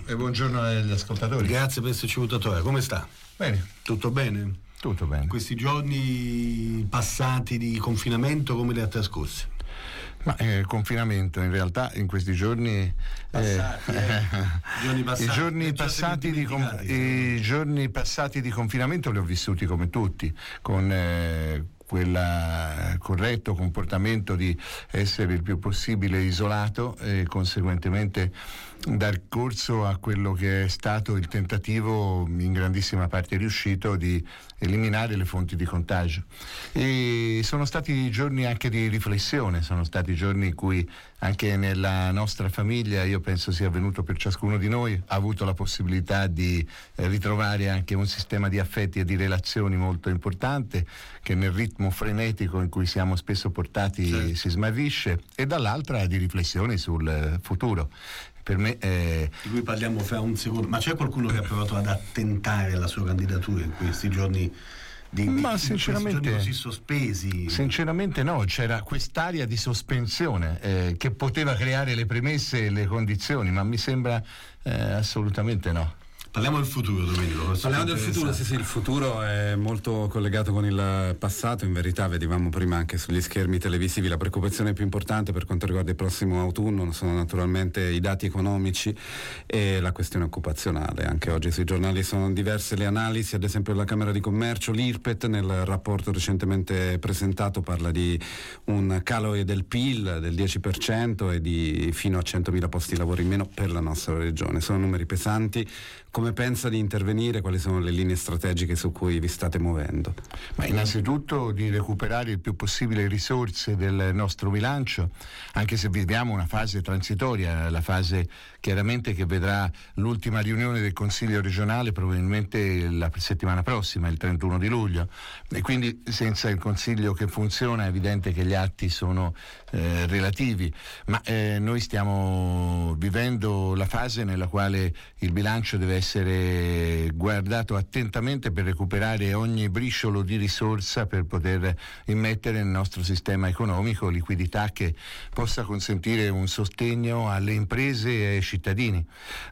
e buongiorno agli ascoltatori. Grazie per esserci venuto. Come sta? Bene. Tutto bene? Tutto bene. Questi giorni passati di confinamento come li ha trascorsi? Ma confinamento in realtà in questi giorni i giorni passati di confinamento li ho vissuti come tutti, con quel corretto comportamento di essere il più possibile isolato e conseguentemente dar corso a quello che è stato il tentativo in grandissima parte riuscito di eliminare le fonti di contagio. E sono stati giorni anche di riflessione, sono stati giorni in cui anche nella nostra famiglia, io penso sia avvenuto per ciascuno di noi, ha avuto la possibilità di ritrovare anche un sistema di affetti e di relazioni molto importante che nel ritmo frenetico in cui siamo spesso portati si smarrisce, e dall'altra di riflessioni sul futuro. Per me di cui parliamo fra un secondo, ma c'è qualcuno che ha provato ad attentare alla sua candidatura in questi giorni sinceramente così sospesi? Sinceramente no, c'era quest'aria di sospensione che poteva creare le premesse e le condizioni, ma mi sembra assolutamente no. Parliamo del futuro, Domenico. Parliamo del futuro, sì, il futuro è molto collegato con il passato. In verità vedevamo prima anche sugli schermi televisivi la preoccupazione più importante per quanto riguarda il prossimo autunno sono naturalmente i dati economici e la questione occupazionale. Anche oggi sui giornali sono diverse le analisi, ad esempio la Camera di Commercio, l'IRPET nel rapporto recentemente presentato parla di un calo del PIL del 10% e di fino a 100.000 posti di lavoro in meno per la nostra regione. Sono numeri pesanti. Come pensa di intervenire? Quali sono le linee strategiche su cui vi state muovendo? Ma innanzitutto di recuperare il più possibile risorse del nostro bilancio, anche se viviamo una fase transitoria, la fase chiaramente che vedrà l'ultima riunione del Consiglio regionale probabilmente la settimana prossima, il 31 di luglio, e quindi senza il Consiglio che funziona è evidente che gli atti sono relativi, ma noi stiamo vivendo la fase nella quale il bilancio deve essere guardato attentamente per recuperare ogni briciolo di risorsa per poter immettere nel nostro sistema economico liquidità che possa consentire un sostegno alle imprese e ai cittadini.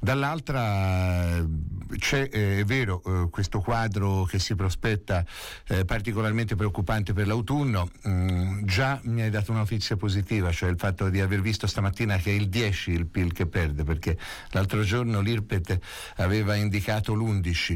Dall'altra c'è, è vero, questo quadro che si prospetta particolarmente preoccupante per l'autunno. Già mi hai dato una notizia positiva, cioè il fatto di aver visto stamattina che è il 10 il PIL che perde, perché l'altro giorno l'IRPET aveva indicato l'11,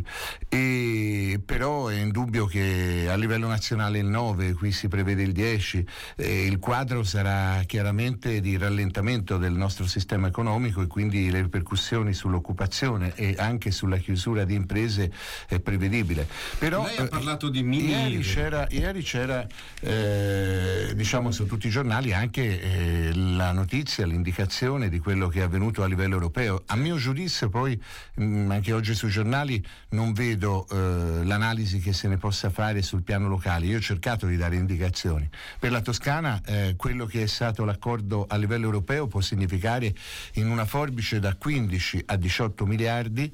e però è indubbio che a livello nazionale il 9, qui si prevede il 10, il quadro sarà chiaramente di rallentamento del nostro sistema economico e quindi le ripercussioni sull'occupazione e anche sulla chiusura di imprese è prevedibile. Però lei ha parlato di ieri c'era diciamo su tutti i giornali anche la notizia, l'indicazione di quello che è avvenuto a livello europeo. A mio giudizio poi anche oggi sui giornali non vedo l'analisi che se ne possa fare sul piano locale. Io ho cercato di dare indicazioni. Per la Toscana quello che è stato l'accordo a livello europeo può significare in una forbice da 15 a 18 miliardi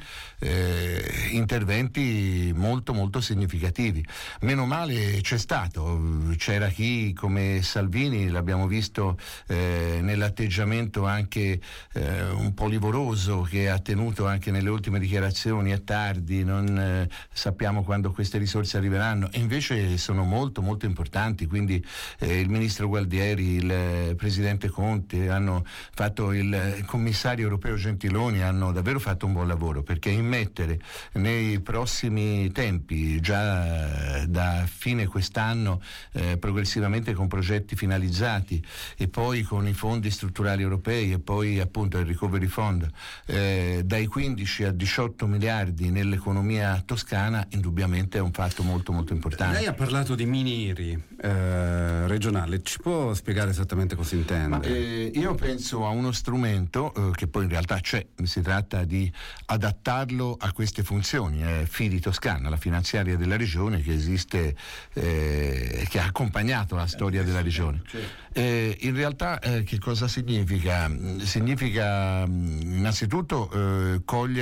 interventi molto molto significativi. Meno male c'era chi come Salvini, l'abbiamo visto nell'atteggiamento anche un po' livoroso che ha tenuto anche nelle ultime dichiarazioni: è tardi, non sappiamo quando queste risorse arriveranno, e invece sono molto molto importanti. Quindi il ministro Gualtieri, il presidente Conte, hanno fatto il commissario europeo Gentiloni, hanno davvero fatto un buon lavoro, perché immettere nei prossimi tempi, già da fine quest'anno, progressivamente con progetti finalizzati e poi con i fondi strutturali europei e poi appunto il Recovery Fund, dai 15 a 18 miliardi nell'economia toscana, indubbiamente è un fatto molto molto importante. Lei ha parlato di mini-IRI regionale, ci può spiegare esattamente cosa intende? Io penso a uno strumento che poi in realtà c'è, si tratta di adattarlo a queste funzioni, Fidi Toscana, la finanziaria della regione che esiste, che ha accompagnato la storia della regione. In realtà che cosa significa? Significa innanzitutto cogliere in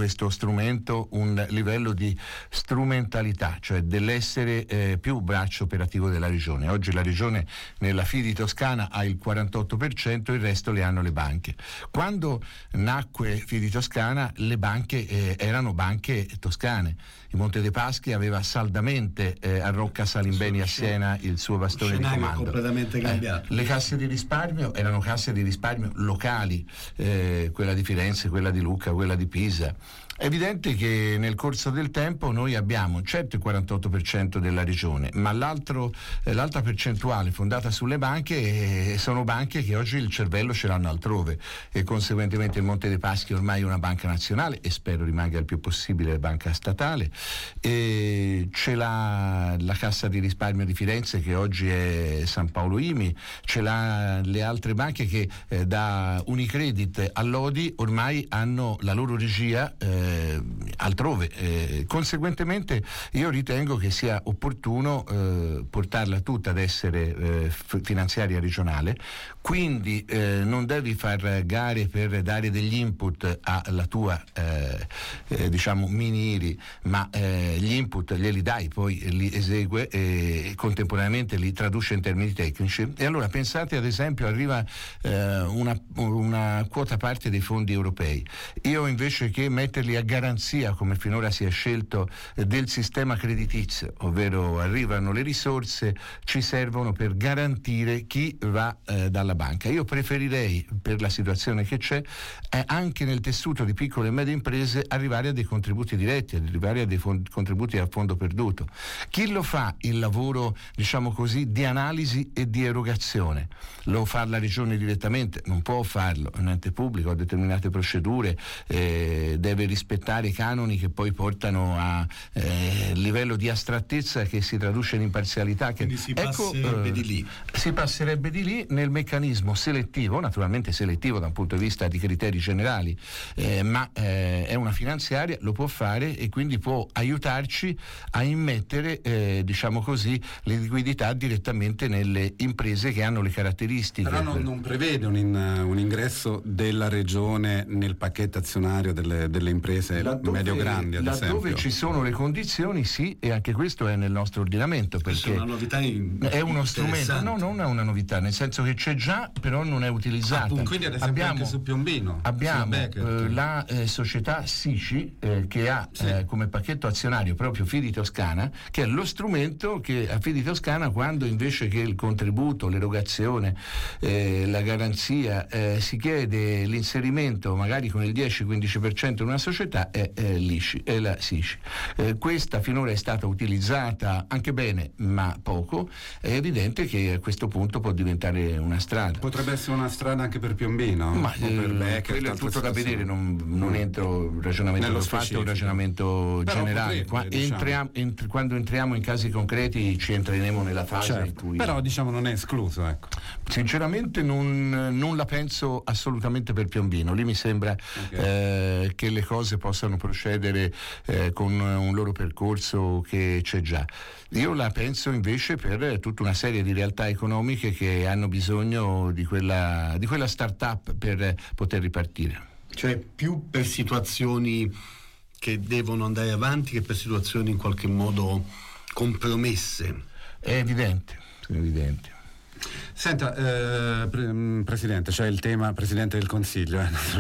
questo strumento un livello di strumentalità, cioè dell'essere più braccio operativo della regione. Oggi la regione nella FIDI Toscana ha il 48%, il resto le hanno le banche. Quando nacque FIDI Toscana le banche erano banche toscane. Il Monte dei Paschi aveva saldamente a Rocca Salimbeni a Siena il suo bastone di comando. Completamente cambiato. Le casse di risparmio erano casse di risparmio locali, quella di Firenze, quella di Lucca, quella di Pisa. È evidente che nel corso del tempo noi abbiamo certo il 48% della regione, ma l'altra percentuale fondata sulle banche sono banche che oggi il cervello ce l'hanno altrove e conseguentemente il Monte dei Paschi ormai è una banca nazionale e spero rimanga il più possibile banca statale, e c'è la Cassa di risparmio di Firenze che oggi è San Paolo IMI, c'è le altre banche che da Unicredit a Lodi ormai hanno la loro regia altrove. Conseguentemente io ritengo che sia opportuno portarla tutta ad essere finanziaria regionale, quindi non devi far gare per dare degli input alla tua diciamo mini IRI, ma gli input glieli dai, poi li esegue e contemporaneamente li traduce in termini tecnici. E allora pensate ad esempio arriva una quota parte dei fondi europei, io invece che metterli a garanzia come finora si è scelto del sistema creditizio, ovvero arrivano le risorse, ci servono per garantire chi va dalla banca. Io preferirei, per la situazione che c'è, anche nel tessuto di piccole e medie imprese arrivare a dei contributi diretti, arrivare a dei contributi a fondo perduto. Chi lo fa il lavoro, diciamo così, di analisi e di erogazione? Lo fa la regione direttamente? Non può farlo, è un ente pubblico, ha determinate procedure, deve rispettare i canoni che poi portano a livello di astrattezza che si traduce in imparzialità. Quindi si passerebbe di lì. Si passerebbe di lì nel meccanismo selettivo, naturalmente selettivo da un punto di vista di criteri generali, ma è una finanziaria, lo può fare e quindi può aiutarci a immettere, diciamo così, le liquidità direttamente nelle imprese che hanno le caratteristiche. Però non prevede un ingresso della regione nel pacchetto azionario delle imprese medio-grandi, ad esempio. Laddove ci sono le condizioni, sì, e anche questo è nel nostro ordinamento, perché è una novità è uno strumento, no, non è una novità, nel senso che c'è già, però non è utilizzata. Quindi ad esempio anche su Piombino abbiamo la società SICI che ha come pacchetto azionario proprio FIDI Toscana, che è lo strumento che a FIDI Toscana, quando invece che il contributo, l'erogazione, la garanzia, si chiede l'inserimento magari con il 10-15% in una società, è l'ICI, è la SICI. Questa finora è stata utilizzata anche bene ma poco, è evidente che a questo punto può diventare una strada. Potrebbe essere una strada anche per Piombino, ma quello è tutto da vedere, non entro in ragionamento nello fatto, un ragionamento però generale. Quando entriamo in casi concreti ci entreremo nella fase in cui... Però diciamo non è escluso, ecco. Sinceramente non la penso assolutamente per Piombino, lì mi sembra che le cose possano procedere con un loro percorso che c'è già. Io la penso invece per tutta una serie di realtà economiche che hanno bisogno di quella start-up per poter ripartire. Cioè più per situazioni che devono andare avanti che per situazioni in qualche modo compromesse. È evidente. Senta, Presidente, c'è il tema, Presidente del Consiglio,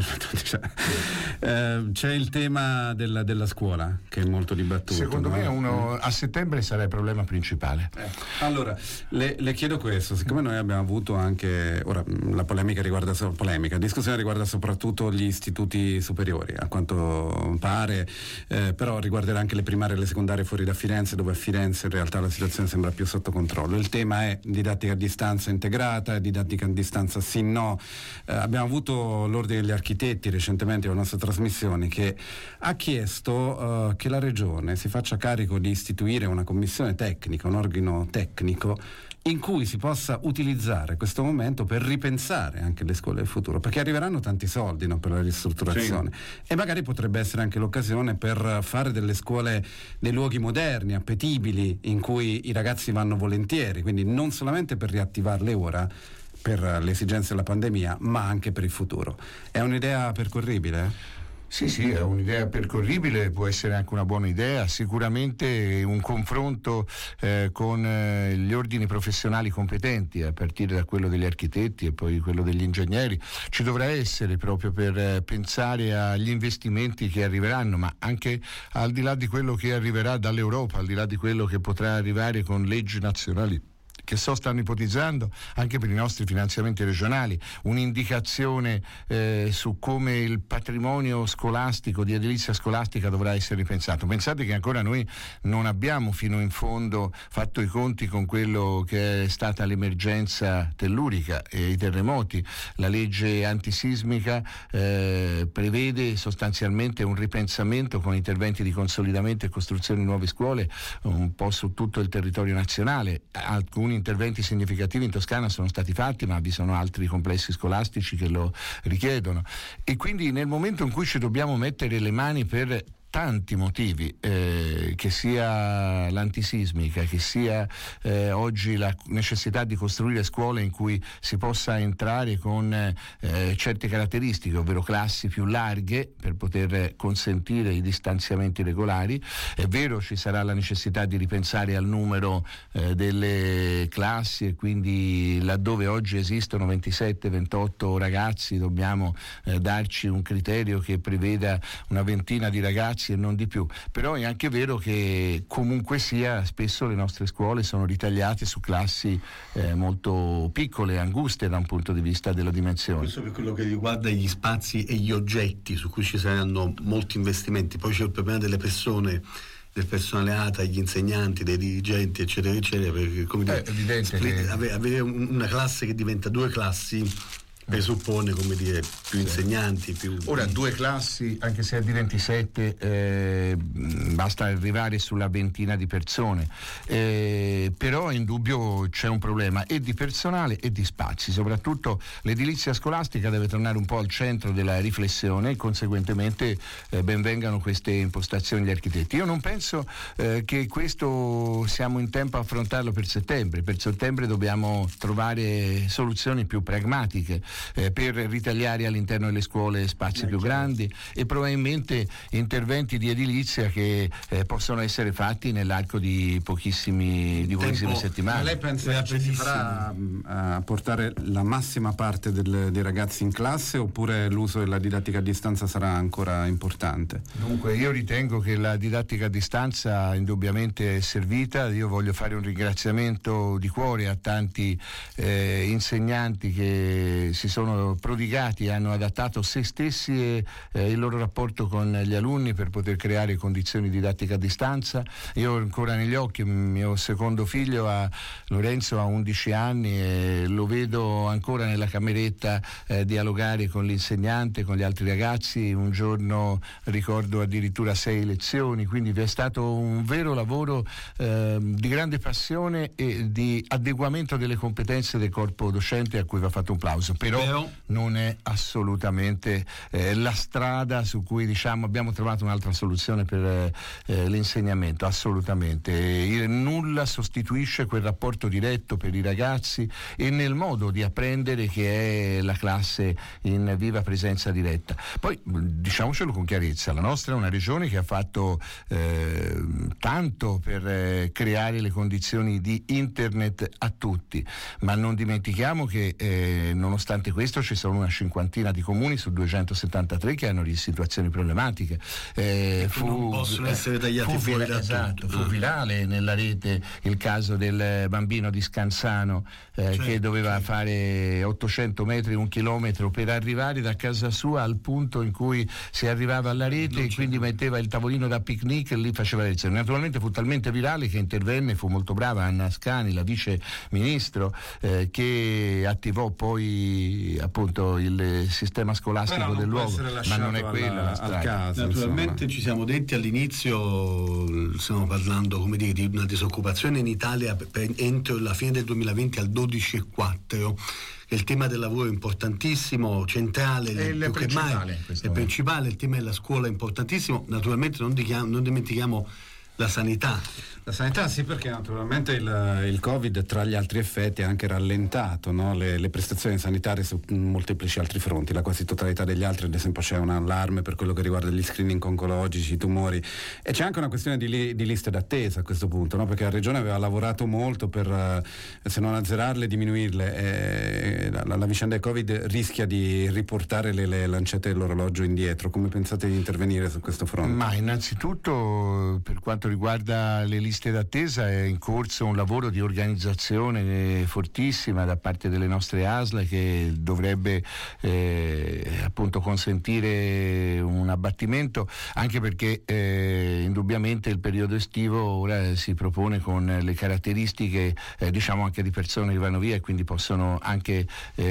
c'è il tema della scuola che è molto dibattuto. Secondo me a settembre sarà il problema principale. Allora, le chiedo questo, siccome noi abbiamo avuto anche, ora la discussione riguarda soprattutto gli istituti superiori, a quanto pare, però riguarderà anche le primarie e le secondarie fuori da Firenze, dove a Firenze in realtà la situazione sembra più sotto controllo. Il tema è didattica a distanza integrata, didattica a distanza sì no. Abbiamo avuto l'Ordine degli Architetti recentemente alla nostra trasmissione che ha chiesto che la Regione si faccia carico di istituire una commissione tecnica, un organo tecnico in cui si possa utilizzare questo momento per ripensare anche le scuole del futuro, perché arriveranno tanti soldi, no, per la ristrutturazione, e magari potrebbe essere anche l'occasione per fare delle scuole dei luoghi moderni, appetibili, in cui i ragazzi vanno volentieri, quindi non solamente per riattivarle ora per le esigenze della pandemia, ma anche per il futuro. È un'idea percorribile? Sì, è un'idea percorribile, può essere anche una buona idea, sicuramente un confronto con gli ordini professionali competenti, a partire da quello degli architetti e poi quello degli ingegneri, ci dovrà essere proprio per pensare agli investimenti che arriveranno, ma anche al di là di quello che arriverà dall'Europa, al di là di quello che potrà arrivare con leggi nazionali che stanno ipotizzando anche per i nostri finanziamenti regionali, un'indicazione su come il patrimonio scolastico, di edilizia scolastica, dovrà essere ripensato. Pensate che ancora noi non abbiamo fino in fondo fatto i conti con quello che è stata l'emergenza tellurica e i terremoti. La legge antisismica prevede sostanzialmente un ripensamento con interventi di consolidamento e costruzione di nuove scuole un po' su tutto il territorio nazionale. Alcuni interventi significativi in Toscana sono stati fatti, ma vi sono altri complessi scolastici che lo richiedono, e quindi nel momento in cui ci dobbiamo mettere le mani per tanti motivi, che sia l'antisismica, che sia oggi la necessità di costruire scuole in cui si possa entrare con certe caratteristiche, ovvero classi più larghe per poter consentire i distanziamenti regolari. È vero, ci sarà la necessità di ripensare al numero delle classi, e quindi laddove oggi esistono 27-28 ragazzi dobbiamo darci un criterio che preveda una ventina di ragazzi e non di più. Però è anche vero che comunque sia spesso le nostre scuole sono ritagliate su classi molto piccole, anguste da un punto di vista della dimensione. Questo per quello che riguarda gli spazi e gli oggetti su cui ci saranno molti investimenti. Poi c'è il problema delle persone, del personale ATA, gli insegnanti, dei dirigenti, eccetera eccetera, perché come dire, evidente che avere una classe che diventa 2 classi presuppone, come dire, più insegnanti, più... Ora 2 classi, anche se è di 27, basta arrivare sulla ventina di persone, però è indubbio c'è un problema e di personale e di spazi. Soprattutto l'edilizia scolastica deve tornare un po' al centro della riflessione e conseguentemente ben vengano queste impostazioni degli architetti. Io non penso che questo siamo in tempo a affrontarlo per settembre. Per settembre dobbiamo trovare soluzioni più pragmatiche, per ritagliare all'interno delle scuole spazi più grandi e probabilmente interventi di edilizia che possono essere fatti nell'arco di pochissime settimane. Ma lei pensa che ci farà a portare la massima parte dei ragazzi in classe, oppure l'uso della didattica a distanza sarà ancora importante? Dunque io ritengo che la didattica a distanza indubbiamente è servita. Io voglio fare un ringraziamento di cuore a tanti insegnanti che si sono prodigati, hanno adattato se stessi e il loro rapporto con gli alunni per poter creare condizioni di didattica a distanza. Io ho ancora negli occhi il mio secondo figlio, Lorenzo, ha 11 anni e lo vedo ancora nella cameretta dialogare con l'insegnante, con gli altri ragazzi. Un giorno ricordo addirittura 6 lezioni, quindi vi è stato un vero lavoro di grande passione e di adeguamento delle competenze del corpo docente, a cui va fatto un plauso. Però non è assolutamente la strada su cui diciamo abbiamo trovato un'altra soluzione per l'insegnamento, assolutamente. Nulla sostituisce quel rapporto diretto per i ragazzi e nel modo di apprendere che è la classe in viva presenza diretta. Poi diciamocelo con chiarezza, la nostra è una regione che ha fatto tanto per creare le condizioni di internet a tutti, ma non dimentichiamo che nonostante questo ci sono una cinquantina di comuni su 273 che hanno situazioni problematiche. Non possono essere tagliati fuori da tutto. Fu virale nella rete il caso del bambino di Scansano che doveva fare 800 metri, 1 chilometro per arrivare da casa sua al punto in cui si arrivava alla rete, e quindi metteva il tavolino da picnic e lì faceva le lezioni. Naturalmente fu talmente virale che intervenne, fu molto brava Anna Ascani, la vice ministro, che attivò poi appunto il sistema scolastico del luogo, ma non è quella la strada. Caso, naturalmente ci siamo detti all'inizio, stiamo parlando, come dire, di una disoccupazione in Italia entro la fine del 2020 al 12,4%. Il tema del lavoro è importantissimo, centrale, più che mai è principale. Il tema della scuola è importantissimo. Naturalmente non dimentichiamo la sanità. La sanità sì, perché naturalmente il Covid, tra gli altri effetti, ha anche rallentato, no? le prestazioni sanitarie su molteplici altri fronti. La quasi totalità degli altri, ad esempio, c'è un allarme per quello che riguarda gli screening oncologici, i tumori, e c'è anche una questione di liste d'attesa a questo punto, no? Perché la Regione aveva lavorato molto per, se non azzerarle, diminuirle. La vicenda del Covid rischia di riportare le lancette dell'orologio indietro. Come pensate di intervenire su questo fronte? Ma innanzitutto, per quanto riguarda le liste d'attesa, è in corso un lavoro di organizzazione fortissima da parte delle nostre ASL, che dovrebbe appunto consentire un abbattimento, anche perché indubbiamente il periodo estivo ora si propone con le caratteristiche diciamo anche di persone che vanno via e quindi possono anche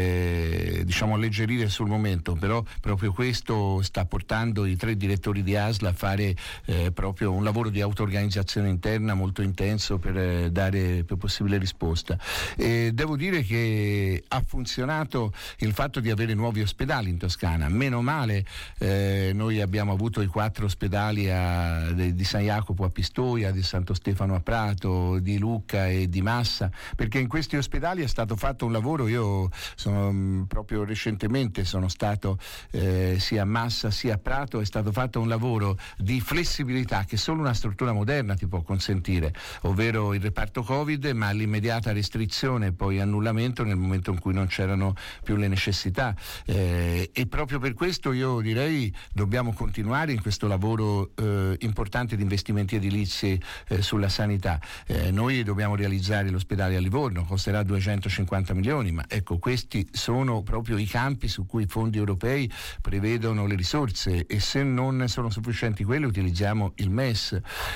diciamo alleggerire sul momento, però proprio questo sta portando i 3 direttori di ASL a fare proprio un lavoro di auto-organizzazione interna molto intenso per dare più possibile risposta. Devo dire che ha funzionato il fatto di avere nuovi ospedali in Toscana, meno male. Noi abbiamo avuto i 4 ospedali di San Jacopo a Pistoia, di Santo Stefano a Prato, di Lucca e di Massa, perché in questi ospedali è stato fatto un lavoro. Io proprio recentemente sono stato sia a Massa sia a Prato, è stato fatto un lavoro di flessibilità che solo una struttura moderna ti può consentire, ovvero il reparto Covid, ma l'immediata restrizione e poi annullamento nel momento in cui non c'erano più le necessità, e proprio per questo io direi dobbiamo continuare in questo lavoro importante di investimenti edilizi sulla sanità. Noi dobbiamo realizzare l'ospedale a Livorno, costerà 250 milioni, ma ecco, questi sono proprio i campi su cui i fondi europei prevedono le risorse, e se non sono sufficienti quelli utilizziamo il MES.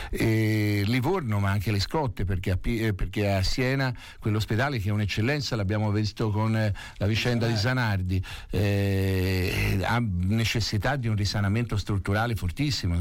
Livorno, ma anche le Scotte, perché a Siena quell'ospedale, che è un'eccellenza, l'abbiamo visto con la vicenda di Zanardi, ha necessità di un risanamento strutturale fortissimo,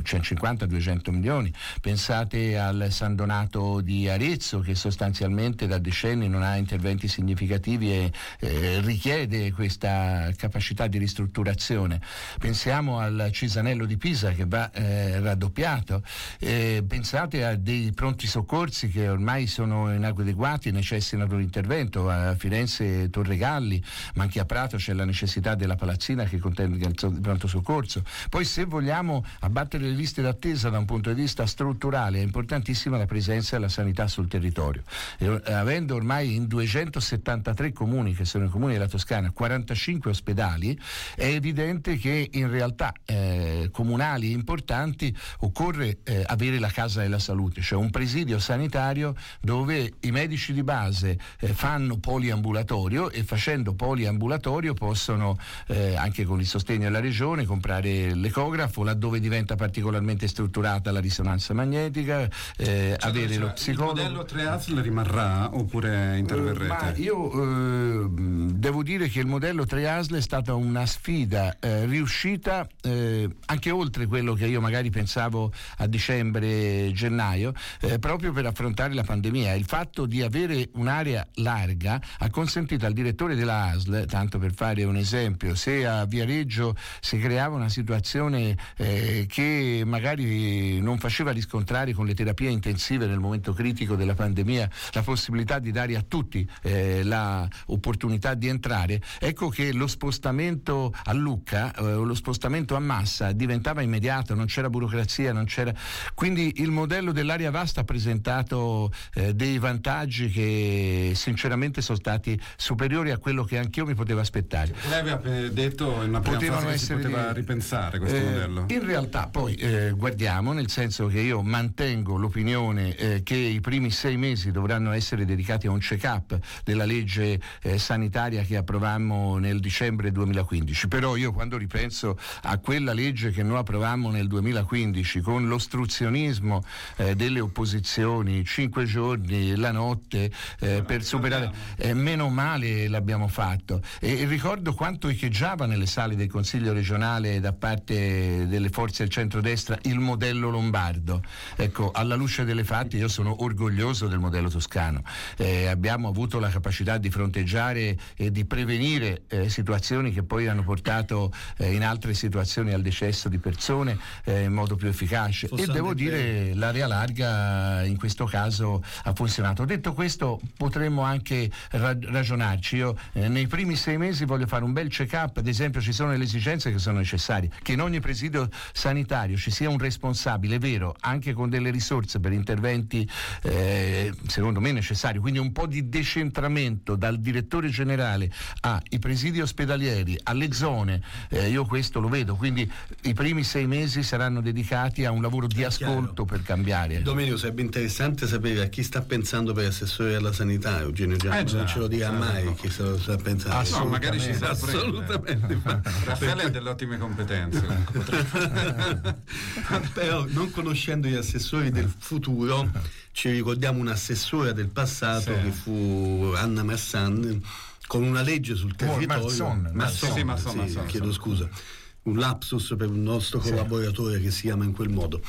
150-200 milioni. Pensate al San Donato di Arezzo, che sostanzialmente da decenni non ha interventi significativi e richiede questa capacità di ristrutturazione. Pensiamo al Cisanello di Pisa, che va raddoppiato. Pensate a dei pronti soccorsi che ormai sono inadeguati e necessitano di intervento. A Firenze Torregalli, ma anche a Prato c'è la necessità della palazzina che contenga il pronto soccorso. Poi, se vogliamo abbattere le liste d'attesa da un punto di vista strutturale, è importantissima la presenza della sanità sul territorio. Avendo ormai in 273 comuni, che sono i comuni della Toscana, 45 ospedali, è evidente che in realtà comunali importanti occorre avere la casa della salute, cioè un presidio sanitario dove i medici di base fanno poliambulatorio, e facendo poliambulatorio possono anche con il sostegno della regione comprare l'ecografo, laddove diventa particolarmente strutturata la risonanza magnetica, avere lo psicologo. Il modello 3 ASL rimarrà oppure interverrete? Ma io devo dire che il modello 3 ASL è stata una sfida riuscita, anche oltre quello che io magari pensavo a dicembre-gennaio, proprio per affrontare la pandemia. Il fatto di avere un'area larga ha consentito al direttore della ASL, tanto per fare un esempio, se a Viareggio si creava una situazione che magari non faceva riscontrare con le terapie intensive nel momento critico della pandemia la possibilità di dare a tutti la opportunità di entrare, ecco che lo spostamento a Lucca o lo spostamento a Massa diventava immediato, non c'era burocrazia, non c'era. Quindi il modello dell'area vasta ha presentato dei vantaggi che sinceramente sono stati superiori a quello che anch'io mi potevo aspettare. Lei aveva detto in una prima fase che si poteva ripensare questo modello. In realtà poi guardiamo, nel senso che io mantengo l'opinione che i primi 6 mesi dovranno essere dedicati a un check-up della legge sanitaria che approvammo nel dicembre 2015, però io quando ripenso a quella legge che noi approvammo nel 2015 con l'ostruzionismo delle opposizioni, 5 giorni, la notte per superare, meno male l'abbiamo fatto, e ricordo quanto echeggiava nelle sale del Consiglio regionale da parte delle forze del centrodestra il modello lombardo. Ecco, alla luce delle fatti io sono orgoglioso del modello toscano. Abbiamo avuto la capacità di fronteggiare e di prevenire situazioni che poi hanno portato in altre situazioni al decesso di persone in modo più efficace. E devo dire, l'area larga in questo caso ha funzionato. Detto questo, potremmo anche ragionarci. Io nei primi 6 mesi voglio fare un bel check-up. Ad esempio, ci sono le esigenze che sono necessarie, che in ogni presidio sanitario ci sia un responsabile vero, anche con delle risorse per interventi secondo me necessari, quindi un po' di decentramento dal direttore generale ai presidi ospedalieri, alle zone. Io questo lo vedo, quindi i primi 6 mesi saranno dedicati a un lavoro di ascolto per cambiare. Domenico, sarebbe interessante sapere a chi sta pensando per assessore alla sanità. Eugenio Giacomo non ce lo dirà mai chi sta pensando. No, magari ci sa assolutamente. Raffaele ha delle ottime competenze. Però, non conoscendo gli assessori del futuro, ci ricordiamo un'assessora del passato che fu Anna Masson, con una legge sul territorio. Masson. Chiedo scusa. Un lapsus per un nostro collaboratore che si chiama in quel modo.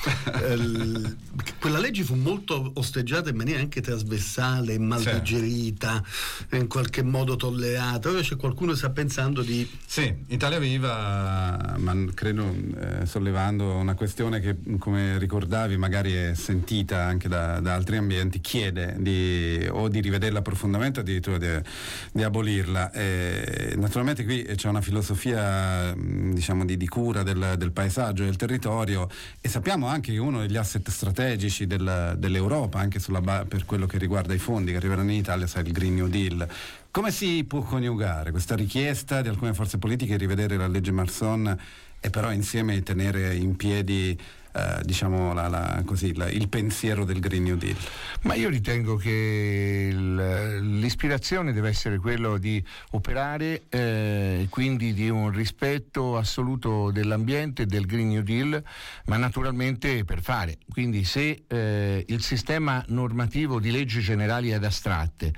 Quella legge fu molto osteggiata in maniera anche trasversale, mal digerita, in qualche modo tollerata. Ora c'è qualcuno che sta pensando di... Sì, Italia Viva, ma credo sollevando una questione che, come ricordavi, magari è sentita anche da altri ambienti, chiede di rivederla profondamente, addirittura di abolirla. Naturalmente qui c'è una filosofia, diciamo, di cura del paesaggio e del territorio, e sappiamo anche che uno degli asset strategici dell'Europa, anche per quello che riguarda i fondi che arriveranno in Italia, sarà il Green New Deal. Come si può coniugare questa richiesta di alcune forze politiche di rivedere la legge Marson e però insieme tenere in piedi diciamo il pensiero del Green New Deal? Ma io ritengo che l'ispirazione deve essere quello di operare quindi di un rispetto assoluto dell'ambiente e del Green New Deal, ma naturalmente per fare. Quindi se il sistema normativo di leggi generali ed astratte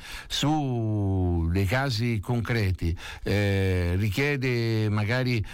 su dei casi concreti richiede magari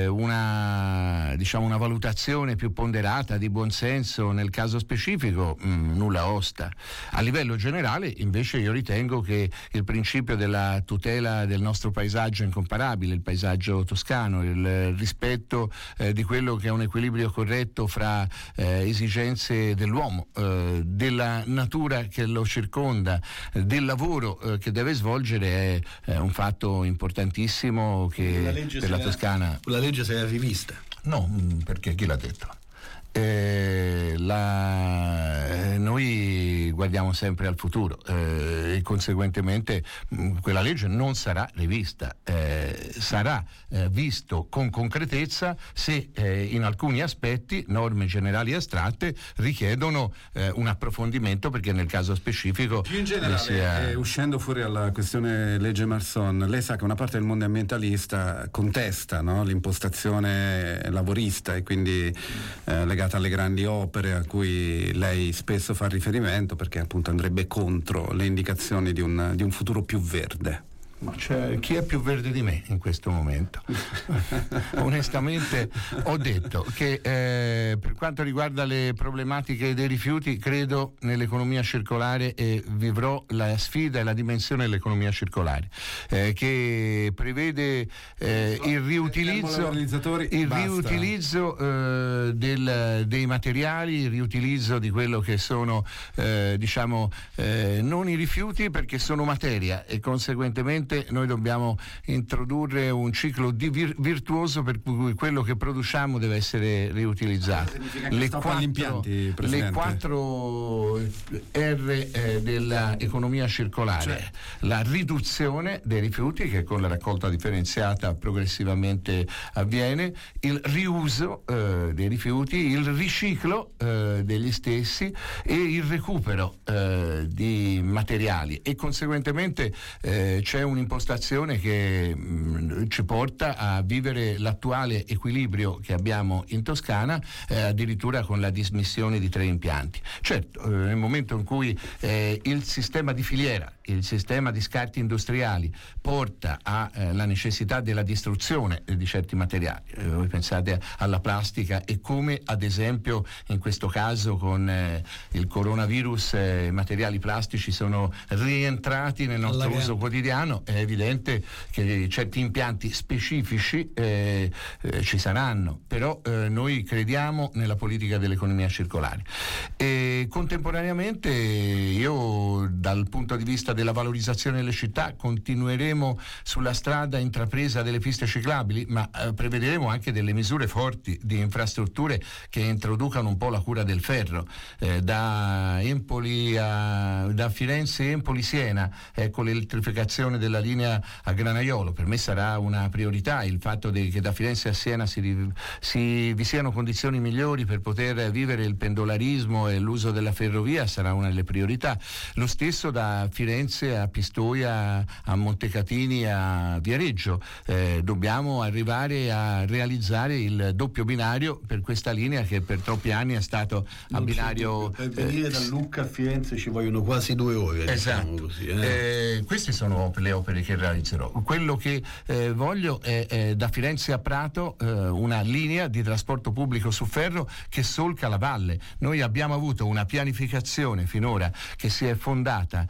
una valutazione più ponderata, di buonsenso nel caso specifico, nulla osta. A livello generale invece io ritengo che il principio della tutela del nostro paesaggio incomparabile, il paesaggio toscano, il rispetto di quello che è un equilibrio corretto fra esigenze dell'uomo, della natura che lo circonda, del lavoro che deve svolgere è un fatto importantissimo che per la Toscana... La legge sarà rivista? No, perché chi l'ha detto? Noi guardiamo sempre al futuro e conseguentemente quella legge non sarà rivista, sarà visto con concretezza se in alcuni aspetti norme generali astratte richiedono un approfondimento, perché nel caso specifico più in generale uscendo fuori alla questione legge Marson, lei sa che una parte del mondo ambientalista contesta, no, l'impostazione lavorista e quindi legata alle grandi opere a cui lei spesso fa riferimento, perché appunto andrebbe contro le indicazioni di un futuro più verde. Cioè, chi è più verde di me in questo momento? Onestamente ho detto che per quanto riguarda le problematiche dei rifiuti credo nell'economia circolare e vivrò la sfida e la dimensione dell'economia circolare che prevede il riutilizzo dei materiali, il riutilizzo di quello che sono non i rifiuti, perché sono materia, e conseguentemente noi dobbiamo introdurre un ciclo virtuoso per cui quello che produciamo deve essere riutilizzato. Le 4 R dell'economia circolare, la riduzione dei rifiuti, che con la raccolta differenziata progressivamente avviene, il riuso dei rifiuti, il riciclo degli stessi e il recupero di materiali, e conseguentemente c'è un'impostazione che ci porta a vivere l'attuale equilibrio che abbiamo in Toscana, addirittura con la dismissione di 3 impianti. Certo, nel momento in cui il sistema di filiera il sistema di scarti industriali porta alla necessità della distruzione di certi materiali, voi pensate alla plastica e come ad esempio in questo caso con il coronavirus i materiali plastici sono rientrati nel nostro uso quotidiano, è evidente che certi impianti specifici ci saranno, però noi crediamo nella politica dell'economia circolare e contemporaneamente io dal punto di vista della valorizzazione delle città continueremo sulla strada intrapresa delle piste ciclabili, ma prevederemo anche delle misure forti di infrastrutture che introducano un po' la cura del ferro, da Firenze Empoli-Siena, ecco l'elettrificazione della linea a Granaiolo, per me sarà una priorità il fatto che da Firenze a Siena vi siano condizioni migliori per poter vivere il pendolarismo e l'uso della ferrovia, sarà una delle priorità. Lo stesso da Firenze a Pistoia, a Montecatini, a Viareggio, dobbiamo arrivare a realizzare il doppio binario per questa linea che per troppi anni è stato a binario. Per venire da Lucca a Firenze ci vogliono quasi 2 ore. Esatto. Diciamo così, queste sono le opere che realizzerò. Quello che voglio è da Firenze a Prato una linea di trasporto pubblico su ferro che solca la valle. Noi abbiamo avuto una pianificazione finora che si è fondata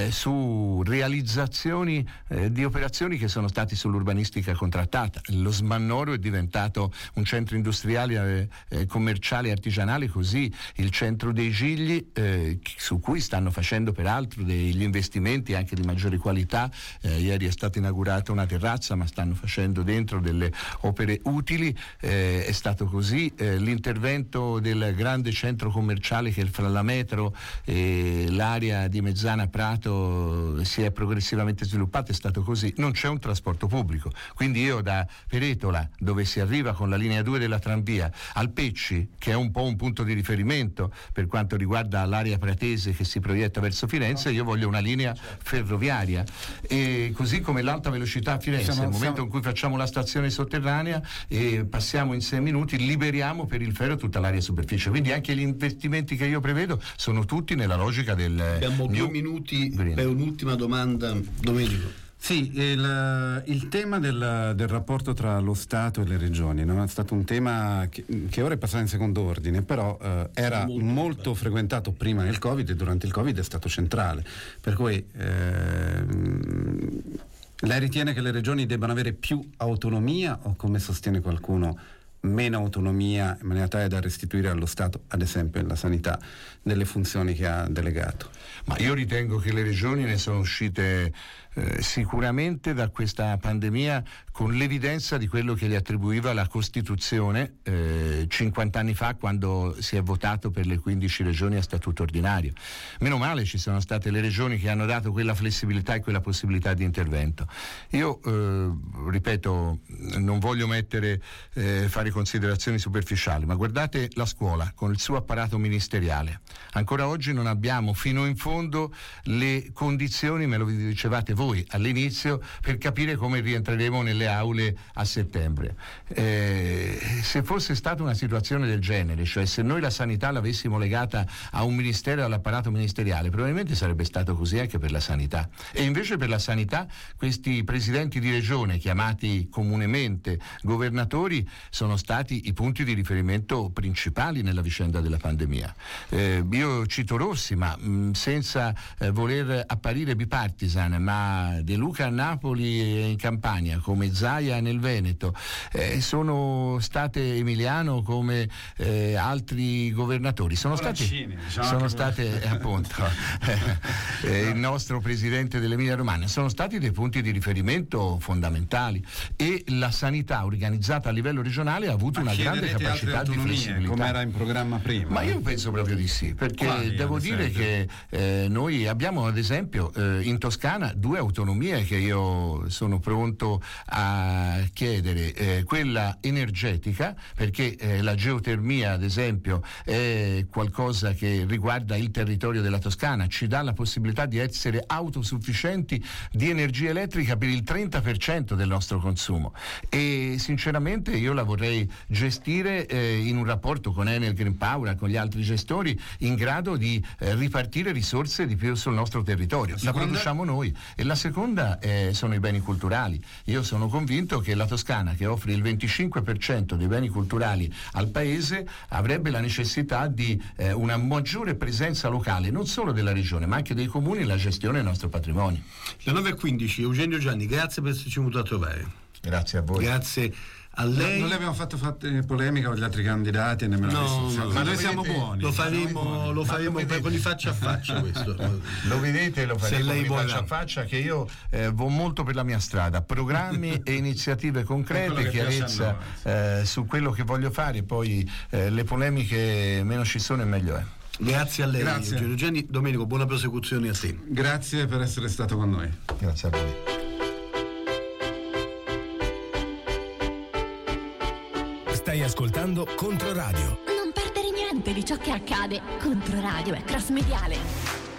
su realizzazioni di operazioni che sono state sull'urbanistica contrattata. Lo Smannoro è diventato un centro industriale, commerciale e artigianale, così il centro dei Gigli, su cui stanno facendo peraltro degli investimenti anche di maggiore qualità. Ieri è stata inaugurata una terrazza, ma stanno facendo dentro delle opere utili. È stato così l'intervento del grande centro commerciale che fra la metro e l'area di Mezzana Prato si è progressivamente sviluppato, è stato così. Non c'è un trasporto pubblico, quindi io da Peretola, dove si arriva con la linea 2 della tranvia, al Pecci, che è un po' un punto di riferimento per quanto riguarda l'area pratese che si proietta verso Firenze, io voglio una linea ferroviaria, e così come l'alta velocità a Firenze, nel momento in cui facciamo la stazione sotterranea e passiamo in 6 minuti, liberiamo per il ferro tutta l'area superficie, quindi anche gli investimenti che io prevedo sono tutti nella logica del abbiamo 2 minuti green. Per un'ultima domanda, Domenico. Sì, il tema del rapporto tra lo Stato e le regioni, no? È stato un tema che ora è passato in secondo ordine, però era molto frequentato prima del Covid, e durante il Covid è stato centrale, per cui lei ritiene che le regioni debbano avere più autonomia, o, come sostiene qualcuno, meno autonomia, in maniera tale da restituire allo Stato, ad esempio nella sanità, delle funzioni che ha delegato? Ma io ritengo che le regioni ne sono uscite sicuramente da questa pandemia con l'evidenza di quello che gli attribuiva la Costituzione 50 anni fa, quando si è votato per le 15 regioni a statuto ordinario. Meno male ci sono state le regioni che hanno dato quella flessibilità e quella possibilità di intervento. Io ripeto, non voglio fare considerazioni superficiali, ma guardate la scuola con il suo apparato ministeriale. Ancora oggi non abbiamo fino in fondo le condizioni, me lo dicevate voi all'inizio, per capire come rientreremo nelle aule a settembre. Se fosse stata una situazione del genere, cioè se noi la sanità l'avessimo legata a un ministero e all'apparato ministeriale, probabilmente sarebbe stato così anche per la sanità. E invece per la sanità questi presidenti di regione, chiamati comunemente governatori, sono stati i punti di riferimento principali nella vicenda della pandemia. Io cito Rossi, ma senza voler apparire bipartisan, ma De Luca a Napoli e in Campania, come Zaia nel Veneto, sono state Emiliano come altri governatori, sono state appunto il nostro presidente dell'Emilia Romagna, sono stati dei punti di riferimento fondamentali, e la sanità organizzata a livello regionale ha avuto una grande capacità di flessibilità, come era in programma prima. Ma io penso proprio di sì, perché devo dire che noi abbiamo ad esempio in Toscana 2 autonomia che io sono pronto a chiedere, quella energetica, perché la geotermia ad esempio è qualcosa che riguarda il territorio della Toscana, ci dà la possibilità di essere autosufficienti di energia elettrica per il 30% del nostro consumo, e sinceramente io la vorrei gestire in un rapporto con Enel Green Power, con gli altri gestori, in grado di ripartire risorse di più sul nostro territorio. La produciamo noi. E la seconda sono i beni culturali. Io sono convinto che la Toscana, che offre il 25% dei beni culturali al paese, avrebbe la necessità di una maggiore presenza locale, non solo della regione ma anche dei comuni, nella gestione del nostro patrimonio. Le 9:15, Eugenio Gianni, grazie per esserci venuto a trovare. Grazie a voi. Grazie a lei. Non le abbiamo fatto polemica con gli altri candidati, nemmeno ma noi siamo buoni. Lo faremo con i faccia a faccia questo. Lo vedete, lo faremo con i faccia a faccia, che io vo molto per la mia strada, programmi e iniziative concrete, chiarezza su quello che voglio fare, poi le polemiche meno ci sono e meglio è. Grazie a lei. Grazie. Eugenio. Domenico, buona prosecuzione a te. Grazie per essere stato con noi. Grazie a voi. Stai ascoltando Controradio. Non perdere niente di ciò che accade. Controradio è cross mediale.